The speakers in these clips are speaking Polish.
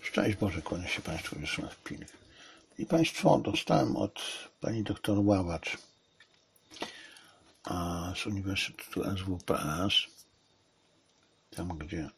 Szczęść Boże, kłania się Państwu Wiesław Pilch. I Państwo, dostałem od pani doktor Ławacz z Uniwersytetu SWPS, tam gdzie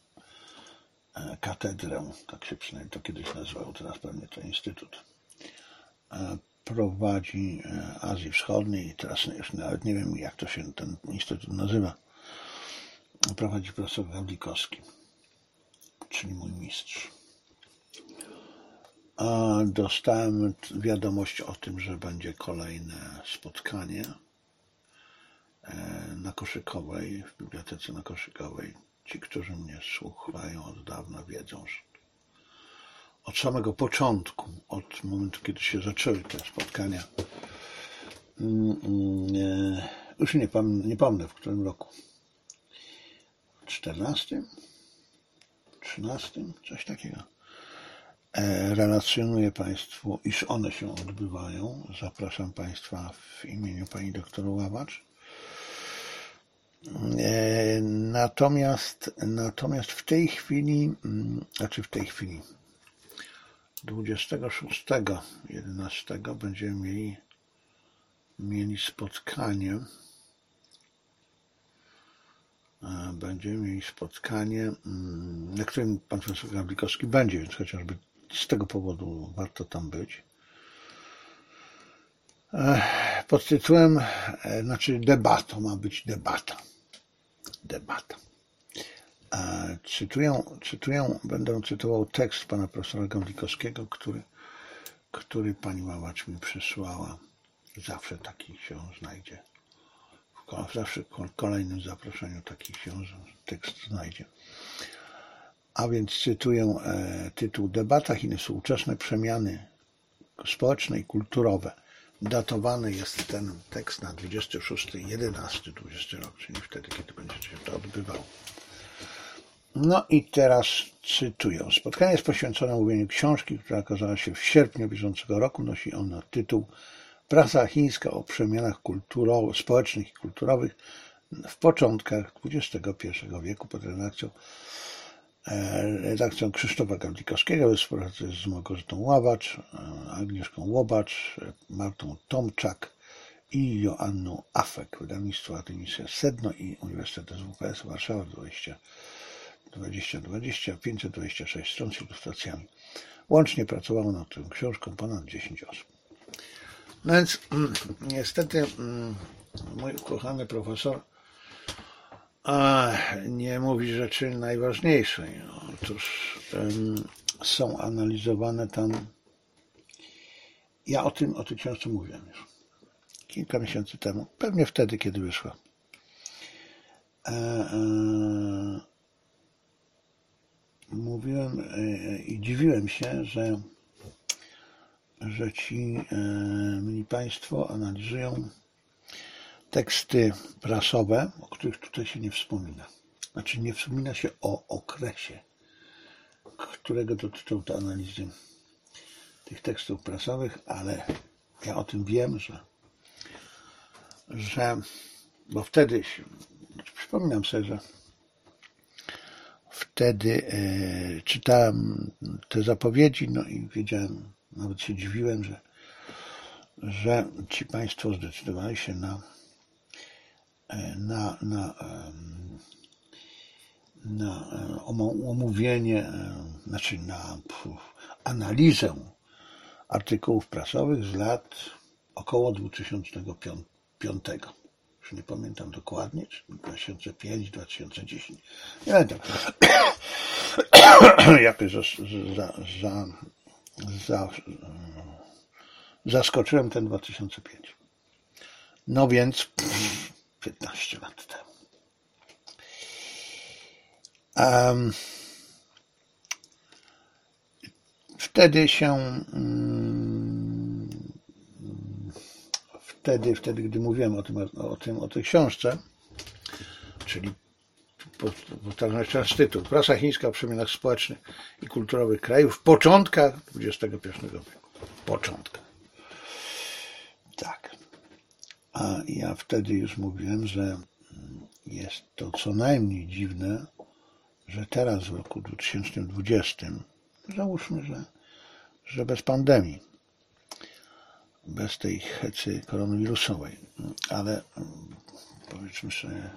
katedrę, tak się przynajmniej to kiedyś nazywał, teraz pewnie to instytut, prowadzi Azji Wschodniej i teraz już nawet nie wiem, jak to się ten instytut nazywa. Prowadzi profesor Gawlikowski, czyli mój mistrz. Dostałem wiadomość o tym, że będzie kolejne spotkanie na Koszykowej, w bibliotece na Koszykowej. Ci, którzy mnie słuchają od dawna, wiedzą, że od samego początku, od momentu, kiedy się zaczęły te spotkania, już nie pomnę w którym roku, w 14, 13, coś takiego. Relacjonuję Państwu, iż one się odbywają. Zapraszam Państwa w imieniu pani doktor Ławacz. Natomiast w tej chwili, 26.11 będziemy mieli spotkanie. Na którym pan profesor Gawlikowski będzie, więc chociażby z tego powodu warto tam być. Pod tytułem, ma być debata. Będę cytował tekst pana profesora Gawlikowskiego, który pani Ławacz mi przysłała. Zawsze taki się znajdzie. Zawsze w kolejnym zaproszeniu taki się tekst znajdzie. A więc cytuję tytuł: Debata Chiny, współczesne przemiany społeczne i kulturowe. Datowany jest ten tekst na 26.11.20 rok, czyli wtedy, kiedy będzie się to odbywało. No i teraz cytuję. Spotkanie jest poświęcone omówieniu książki, która okazała się w sierpniu bieżącego roku. Nosi ona tytuł Prasa chińska o przemianach społecznych i kulturowych w początkach XXI wieku pod redakcją Krzysztofa Gawlikowskiego, we współpracy z Małgorzatą Ławacz, Agnieszką Łobacz, Martą Tomczak i Joanną Afek. Wydawnictwo Artemisia Sedno i Uniwersytet SWPS Warszawa 2020, 526 stron z ilustracjami. Łącznie pracowało nad tą książką ponad 10 osób. No więc niestety mój ukochany profesor nie mówi rzeczy najważniejszej. Otóż są analizowane tam. Ja o tej książce mówiłem już kilka miesięcy temu, pewnie wtedy, kiedy wyszła. Mówiłem i dziwiłem się, że ci mili Państwo analizują teksty prasowe, o których tutaj się nie wspomina. Znaczy nie wspomina się o okresie, którego dotyczą te analizy tych tekstów prasowych, ale ja o tym wiem, bo wtedy, przypominam sobie, że wtedy czytałem te zapowiedzi, no i wiedziałem, nawet się dziwiłem, że ci Państwo zdecydowali się na omówienie, na analizę artykułów prasowych z lat około 2005. Już nie pamiętam dokładnie, czy 2005, 2010. Nie pamiętam. Jakoś zaskoczyłem ten 2005. No więc 15 lat temu. Wtedy, gdy mówiłem o tej książce, czyli powtarzam jeszcze raz tytuł: Prasa chińska o przemianach społecznych i kulturowych krajów w początkach XXI wieku. Początkach. Tak. A ja wtedy już mówiłem, że jest to co najmniej dziwne, że teraz w roku 2020 Załóżmy, że bez pandemii, bez tej hecy koronawirusowej, ale powiedzmy sobie,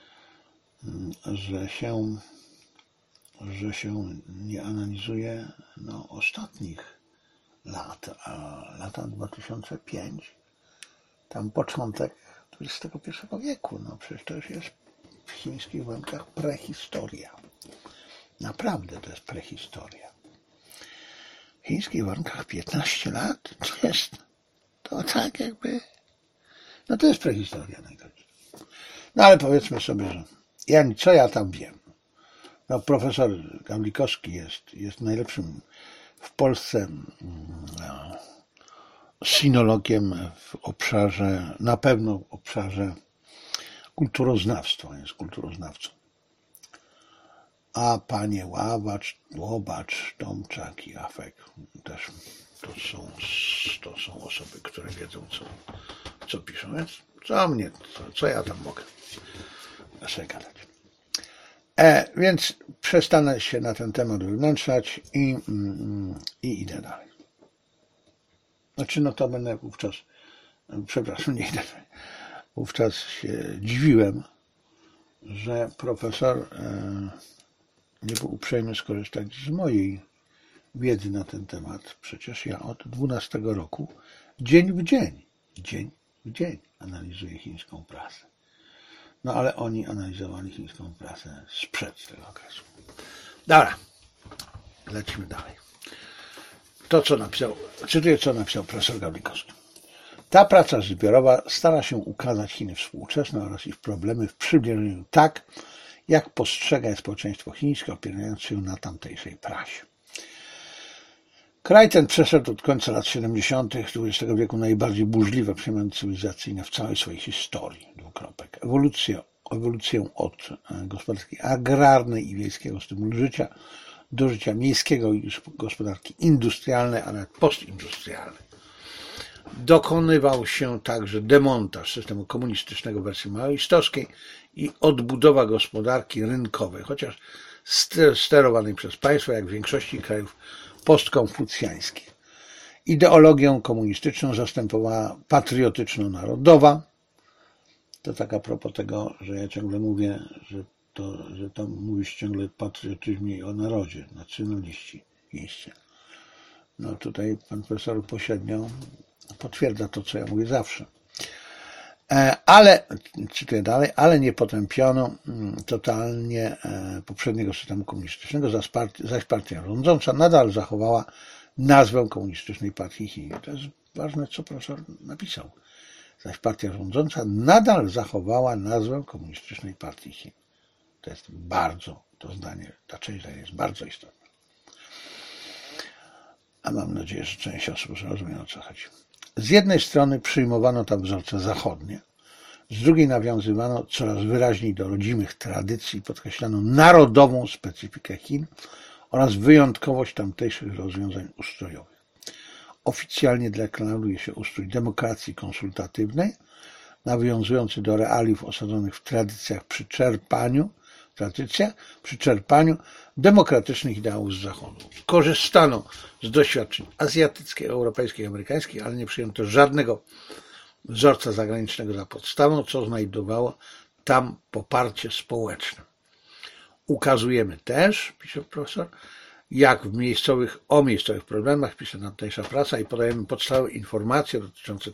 że się nie analizuje ostatnich lat, a lata 2005, tam początek XXI wieku, przecież to już jest w chińskich warunkach prehistoria. Naprawdę to jest prehistoria. W chińskich warunkach 15 lat to tak jakby, to jest prehistoria najgorzej. Ale powiedzmy sobie, że co ja tam wiem. Profesor Gawlikowski jest najlepszym w Polsce sinologiem w obszarze, na pewno w obszarze kulturoznawstwa, jest kulturoznawcą. A panie Łobacz, Tomczak i Afek też to są osoby, które wiedzą, co piszą. Więc co ja tam mogę sobie gadać. Więc przestanę się na ten temat wywnętrzać i idę dalej. To będę wówczas, nie idę dalej. Wówczas się dziwiłem, że profesor nie był uprzejmy skorzystać z mojej wiedzy na ten temat. Przecież ja od 12 roku dzień w dzień analizuję chińską prasę. Ale oni analizowali chińską prasę sprzed tego okresu. Dobra, lecimy dalej. Cytuję, co napisał profesor Gawlikowski. Ta praca zbiorowa stara się ukazać Chiny współczesne oraz ich problemy w przybliżeniu tak, jak postrzega je społeczeństwo chińskie, opierając się na tamtejszej prasie. Kraj ten przeszedł od końca lat 70. XX wieku najbardziej burzliwe przemiany cywilizacyjne w całej swojej historii. Ewolucję od gospodarki agrarnej i wiejskiego stylu życia do życia miejskiego i gospodarki industrialnej, a nawet postindustrialnej. Dokonywał się także demontaż systemu komunistycznego w wersji maoistowskiej i odbudowa gospodarki rynkowej, chociaż sterowanej przez państwo, jak w większości krajów postkonfucjańskich. Ideologię komunistyczną zastępowała patriotyczno-narodowa. To tak a propos tego, że ja ciągle mówię, że tam mówi się ciągle o patriotyzmie i o narodzie, nacjonaliści chińscy. Tutaj pan profesor pośrednio potwierdza to, co ja mówię zawsze. Ale, cytuję dalej, ale nie potępiono totalnie poprzedniego systemu komunistycznego, zaś partia rządząca nadal zachowała nazwę Komunistycznej Partii Chin. To jest ważne, co profesor napisał. Zaś partia rządząca nadal zachowała nazwę Komunistycznej Partii Chin. Ta część zdania jest bardzo istotna. A mam nadzieję, że część osób zrozumie, o co chodzi. Z jednej strony przyjmowano tam wzorce zachodnie, z drugiej nawiązywano coraz wyraźniej do rodzimych tradycji i podkreślano narodową specyfikę Chin oraz wyjątkowość tamtejszych rozwiązań ustrojowych. Oficjalnie deklaruje się ustrój demokracji konsultatywnej, nawiązujący do realiów osadzonych w tradycjach przy czerpaniu demokratycznych ideałów z Zachodu. Korzystano z doświadczeń azjatyckich, europejskich, amerykańskich, ale nie przyjęto żadnego wzorca zagranicznego za podstawą, co znajdowało tam poparcie społeczne. Ukazujemy też, pisze profesor, jak o miejscowych problemach pisze tamtejsza prasa i podajemy podstawowe informacje dotyczące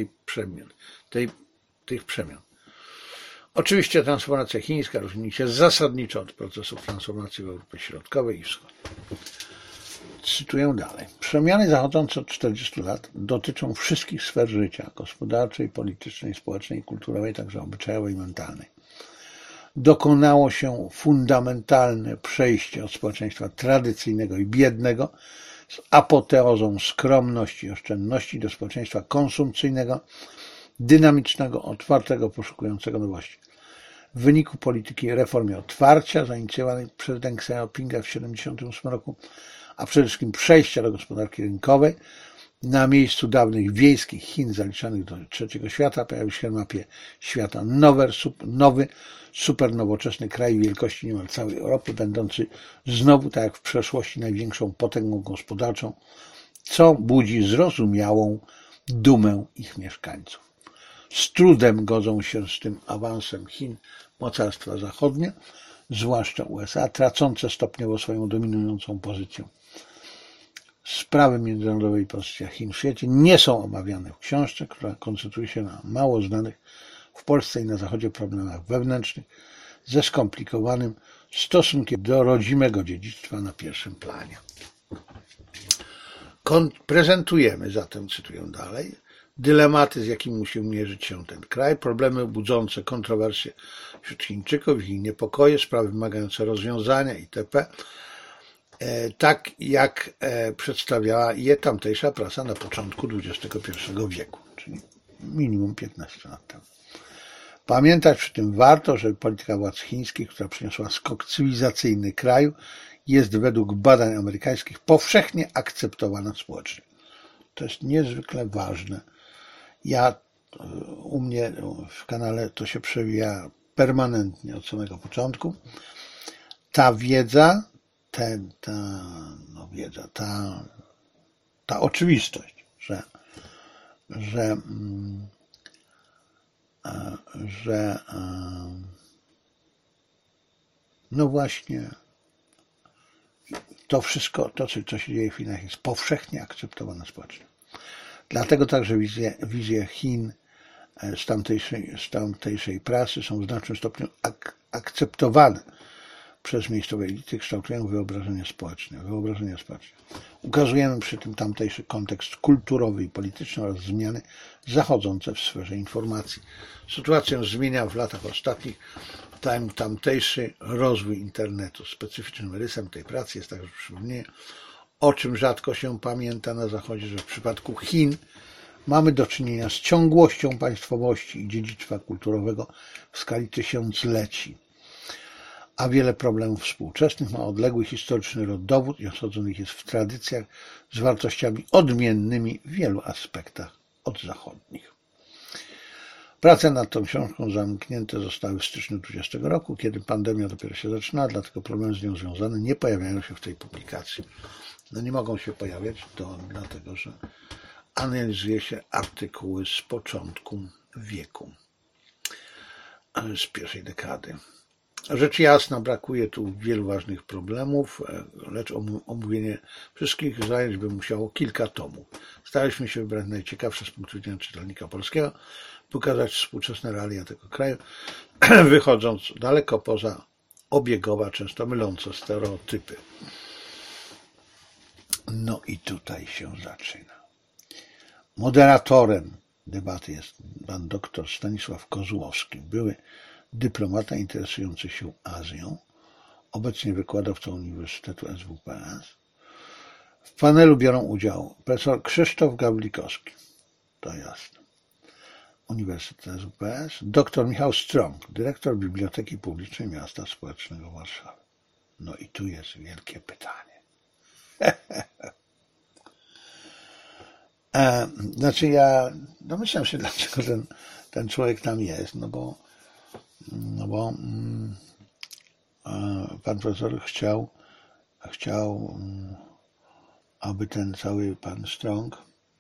tych przemian. Oczywiście transformacja chińska różni się zasadniczo od procesów transformacji w Europie Środkowej i Wschodniej. Cytuję dalej. Przemiany zachodzące od 40 lat dotyczą wszystkich sfer życia gospodarczej, politycznej, społecznej, kulturowej, także obyczajowej i mentalnej. Dokonało się fundamentalne przejście od społeczeństwa tradycyjnego i biednego z apoteozą skromności i oszczędności do społeczeństwa konsumpcyjnego, dynamicznego, otwartego, poszukującego nowości. W wyniku polityki reformy otwarcia zainicjowanej przez Deng Xiaopinga w 1978 roku, a przede wszystkim przejścia do gospodarki rynkowej, Na miejscu dawnych wiejskich Chin zaliczanych do trzeciego świata pojawił się na mapie świata nowy, supernowoczesny kraj wielkości niemal całej Europy, będący znowu, tak jak w przeszłości, największą potęgą gospodarczą, co budzi zrozumiałą dumę ich mieszkańców. Z trudem godzą się z tym awansem Chin mocarstwa zachodnie, zwłaszcza USA, tracące stopniowo swoją dominującą pozycję. Sprawy międzynarodowe i pozycja Chin w świecie nie są omawiane w książce, która koncentruje się na mało znanych w Polsce i na Zachodzie problemach wewnętrznych ze skomplikowanym stosunkiem do rodzimego dziedzictwa na pierwszym planie. Prezentujemy zatem, cytuję dalej, dylematy, z jakimi musi mierzyć się ten kraj, problemy budzące kontrowersje wśród Chińczyków, ich niepokoje, sprawy wymagające rozwiązania itp., tak jak przedstawiała je tamtejsza prasa na początku XXI wieku, czyli minimum 15 lat temu. Pamiętać przy tym warto, że polityka władz chińskich, która przyniosła skok cywilizacyjny kraju, jest według badań amerykańskich powszechnie akceptowana społecznie. To jest niezwykle ważne. U mnie w kanale to się przewija permanentnie od samego początku. Ta wiedza, ta oczywistość, że no właśnie to wszystko, to co się dzieje w Chinach, jest powszechnie akceptowane społecznie. Dlatego także wizje Chin z tamtejszej prasy są w znacznym stopniu akceptowane przez miejscowe elity, kształtują wyobrażenie społeczne. Ukazujemy przy tym tamtejszy kontekst kulturowy i polityczny oraz zmiany zachodzące w sferze informacji. Sytuację zmienia w latach ostatnich tamtejszy rozwój internetu. Specyficznym rysem tej pracy jest także przypomnienie, o czym rzadko się pamięta na Zachodzie, że w przypadku Chin mamy do czynienia z ciągłością państwowości i dziedzictwa kulturowego w skali tysiącleci, a wiele problemów współczesnych ma odległy historyczny rodowód i osadzonych jest w tradycjach z wartościami odmiennymi w wielu aspektach od zachodnich. Prace nad tą książką zamknięte zostały w styczniu 2020 roku, kiedy pandemia dopiero się zaczyna, dlatego problemy z nią związane nie pojawiają się w tej publikacji. No nie mogą się pojawiać, dlatego że analizuje się artykuły z początku wieku, z pierwszej dekady. Rzecz jasna, brakuje tu wielu ważnych problemów, lecz omówienie wszystkich zająć by musiało kilka tomów. Staraliśmy się wybrać najciekawsze z punktu widzenia czytelnika polskiego, pokazać współczesne realia tego kraju, wychodząc daleko poza obiegowe, często mylące stereotypy. No i tutaj się zaczyna. Moderatorem debaty jest pan dr Stanisław Kozłowski, były dyplomata interesujący się Azją, obecnie wykładowca Uniwersytetu SWPS. W panelu biorą udział profesor Krzysztof Gawlikowski, to jasne, Uniwersytet SWPS, dr Michał Strąg, dyrektor Biblioteki Publicznej Miasta Stołecznego Warszawy. No i tu jest wielkie pytanie. Znaczy ja domyślam się, dlaczego ten człowiek tam jest, no bo pan profesor chciał, aby ten cały pan Strąg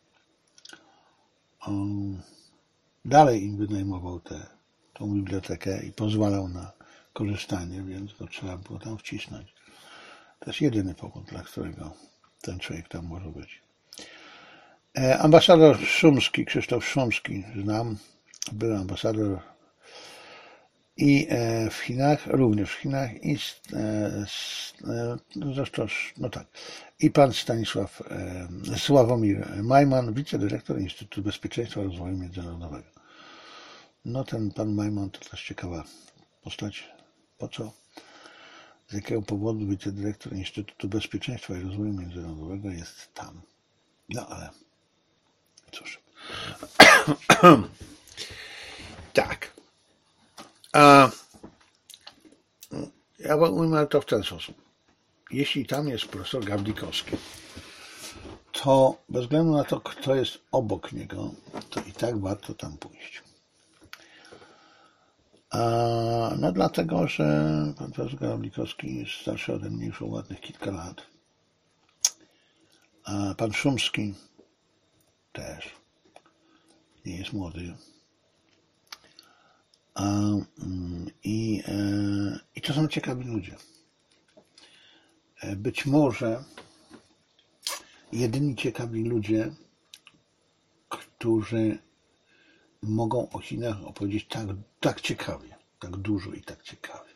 dalej im wynajmował tą bibliotekę i pozwalał na korzystanie, więc go trzeba było tam wcisnąć. To jest jedyny powód, dla którego ten człowiek tam może być. Ambasador Szumski, Krzysztof Szumski, znam, był ambasador i w Chinach, również w Chinach, i zresztą, no tak, i pan Sławomir Majman, wicedyrektor Instytutu Bezpieczeństwa i Rozwoju Międzynarodowego. No ten pan Majman to też ciekawa postać. Po co? Z jakiego powodu wicedyrektor Instytutu Bezpieczeństwa i Rozwoju Międzynarodowego jest tam? No ale cóż. Tak. Ja ujmę to w ten sposób. Jeśli tam jest profesor Gawlikowski, to bez względu na to, kto jest obok niego, to i tak warto tam pójść. No dlatego, że pan profesor Garablikowski jest starszy ode mnie już o ładnych kilka lat. A pan Szumski też nie jest młody. I to są ciekawi ludzie. Być może jedyni ciekawi ludzie, którzy mogą o Chinach opowiedzieć tak ciekawie, tak dużo i tak ciekawie.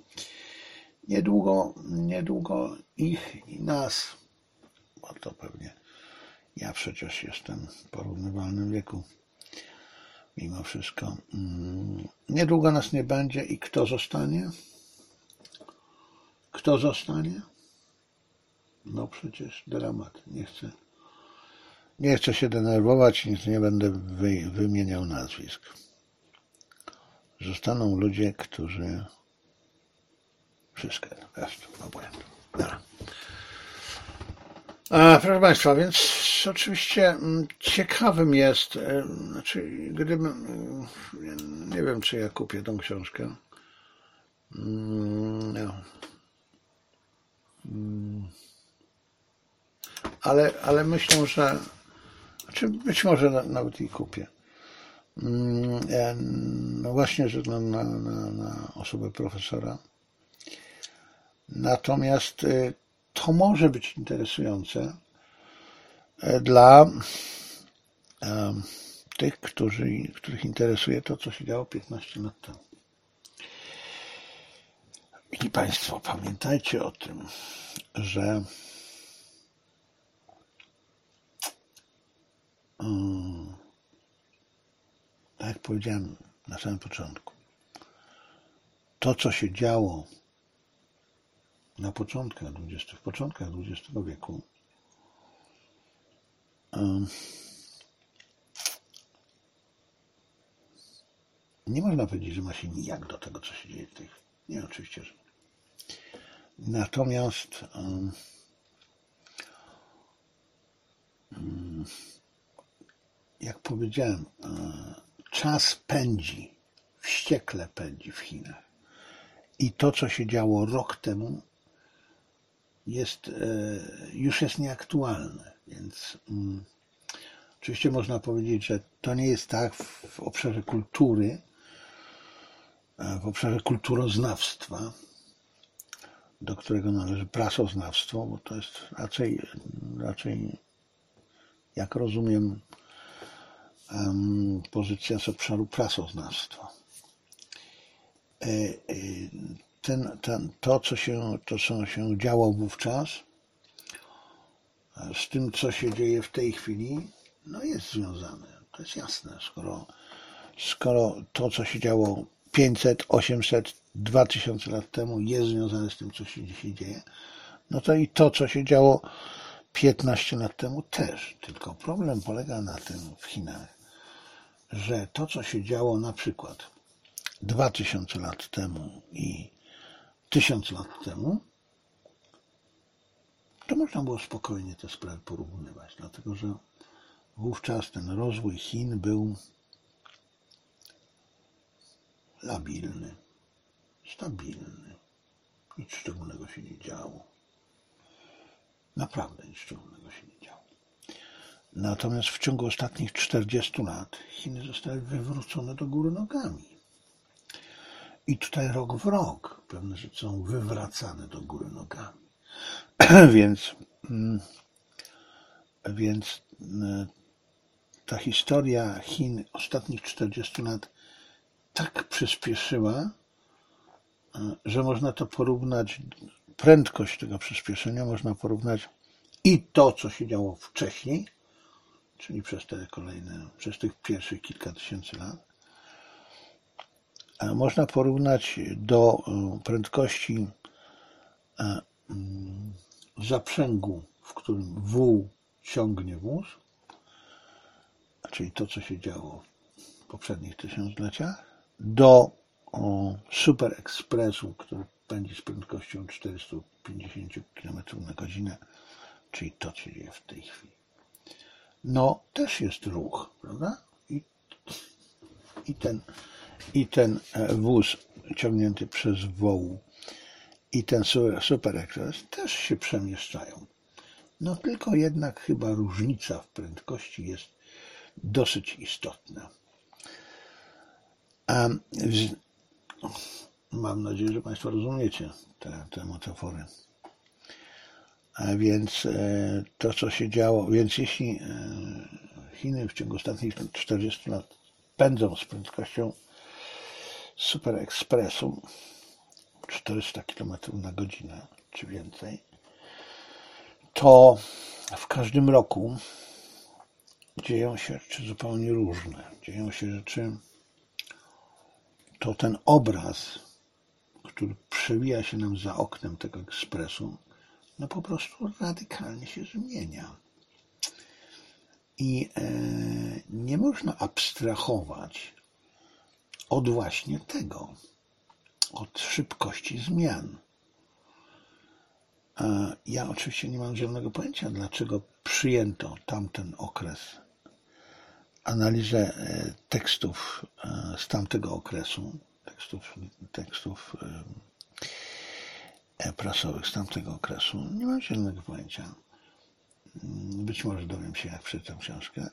Niedługo ich i nas, bo to pewnie ja przecież jestem w porównywalnym wieku, mimo wszystko. Niedługo nas nie będzie i kto zostanie? Kto zostanie? No przecież dramat. Nie chcę się denerwować, nic nie będę wymieniał nazwisk. Zostaną ludzie, którzy wszystko jest obłędu. Proszę Państwa, więc oczywiście ciekawym jest, znaczy gdybym, nie wiem czy ja kupię tą książkę, ale myślę, że być może nawet i kupię. No właśnie ze względu na osobę profesora. Natomiast to może być interesujące dla tych, których interesuje to, co się działo 15 lat temu. I Państwo, pamiętajcie o tym, że tak jak powiedziałem na samym początku, to, co się działo w początkach XX wieku, nie można powiedzieć, że ma się nijak do tego, co się dzieje w tej chwili. Nie, oczywiście, że nie. Natomiast jak powiedziałem, czas pędzi, wściekle pędzi w Chinach. I to, co się działo rok temu, już jest nieaktualne. Więc oczywiście można powiedzieć, że to nie jest tak w obszarze kultury, w obszarze kulturoznawstwa, do którego należy prasoznawstwo, bo to jest raczej jak rozumiem, pozycja z obszaru prasoznawstwa. To, co się działo wówczas, z tym, co się dzieje w tej chwili, no jest związane. To jest jasne. Skoro to, co się działo 500, 800, 2000 lat temu jest związane z tym, co się dzisiaj dzieje, no to i to, co się działo 15 lat temu też. Tylko problem polega na tym w Chinach, że to, co się działo na przykład 2000 lat temu i 1000 lat temu, to można było spokojnie te sprawy porównywać, dlatego że wówczas ten rozwój Chin był labilny, stabilny. Nic szczególnego się nie działo. Naprawdę nic szczególnego się nie działo. Natomiast w ciągu ostatnich 40 lat Chiny zostały wywrócone do góry nogami. I tutaj rok w rok pewne rzeczy są wywracane do góry nogami. Więc ta historia Chin ostatnich 40 lat tak przyspieszyła, że można to porównać, prędkość tego przyspieszenia można porównać i to, co się działo wcześniej, czyli przez tych pierwszych kilka tysięcy lat, można porównać do prędkości zaprzęgu, w którym wół ciągnie wóz, czyli to, co się działo w poprzednich tysiącleciach, do super ekspresu, który pędzi z prędkością 450 km na godzinę, czyli to, co się dzieje w tej chwili. no też jest ruch, prawda? I ten wóz ciągnięty przez wołu i ten Super Express też się przemieszczają. No tylko jednak chyba różnica w prędkości jest dosyć istotna. Mam nadzieję, że Państwo rozumiecie te metafory. A więc to, co się działo, więc jeśli Chiny w ciągu ostatnich 40 lat pędzą z prędkością Super Expressu 400 km na godzinę czy więcej, to w każdym roku dzieją się rzeczy zupełnie różne. Dzieją się rzeczy, to ten obraz, który przewija się nam za oknem tego ekspresu, no po prostu radykalnie się zmienia. I nie można abstrahować od właśnie tego, od szybkości zmian. Ja oczywiście nie mam zielonego pojęcia, dlaczego przyjęto tamten okres, analizę tekstów z tamtego okresu, tekstów prasowych z tamtego okresu. Nie mam zielonego pojęcia. Być może dowiem się, jak przeczytam książkę,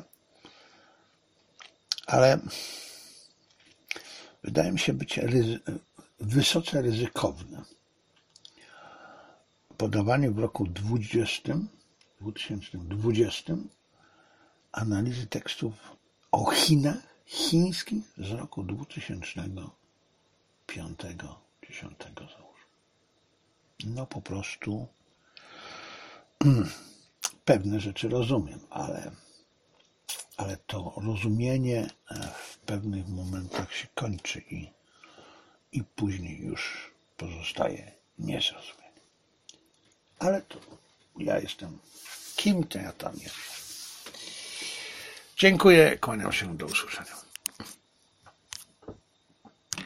ale wydaje mi się być wysoce ryzykowne podawanie w roku 2020 analizy tekstów o Chinach chińskich z roku 2005-2010 załóżmy. No po prostu pewne rzeczy rozumiem, ale to rozumienie w pewnych momentach się kończy i później już pozostaje niezrozumienie. Ale to ja jestem. Kim to ja tam jestem? Dziękuję, kłaniam się, do usłyszenia.